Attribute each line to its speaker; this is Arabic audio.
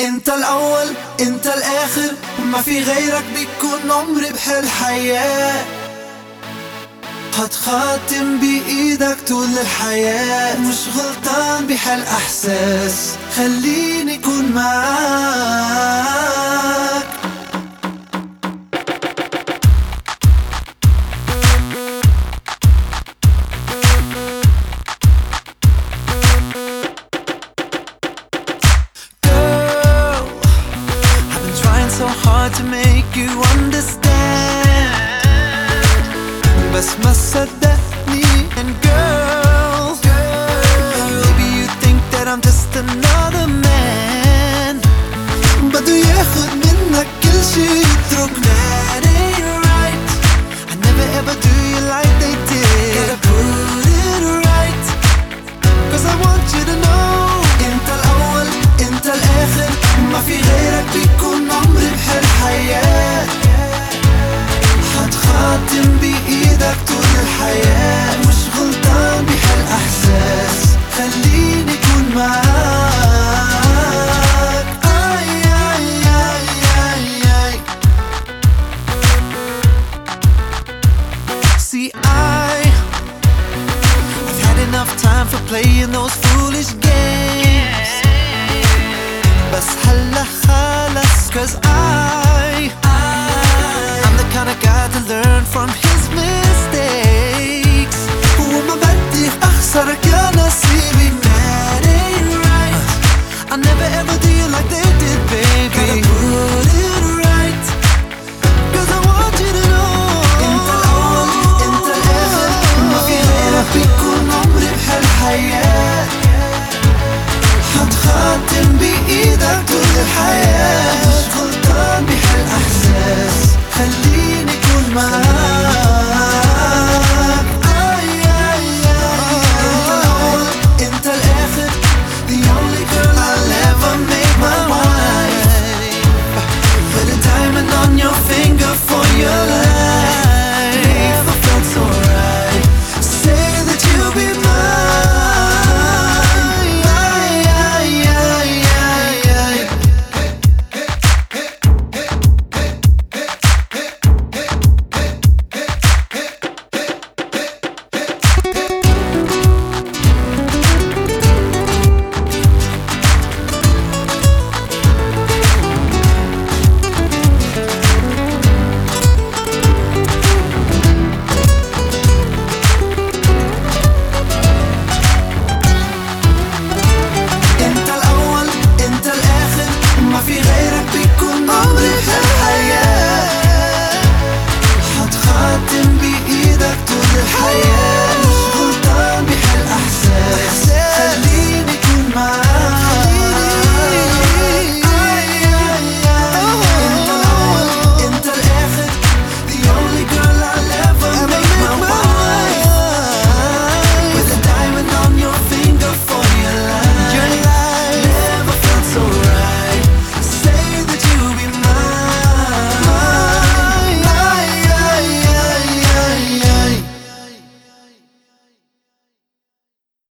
Speaker 1: انت الاول انت الاخر، ما في غيرك بيكون عمري بهالحياة. هتخاتم بايدك طول الحياة، مش غلطان بهالاحساس، خليني كون معاك. So hard to make you understand, بس ما صدقني. And girl, maybe you think that I'm just another man، بده ياخد منك كل شي يترك. That ain't right, I never ever do you like they did. Gotta put it right, cause I want you to know انت الأول انت الآخر، ما في غيرك بيكون عمري بهالحياة. هتخاتم بإيدك طول الحياة، مش غلطان بهالأحساس، خليني كون معاك. آي آي آي آي آي. See, I've had enough time for playing those foolish games، بس هلا خلص. Cause I'm the kind of guy to learn from his mistakes، وما بدي أخسرك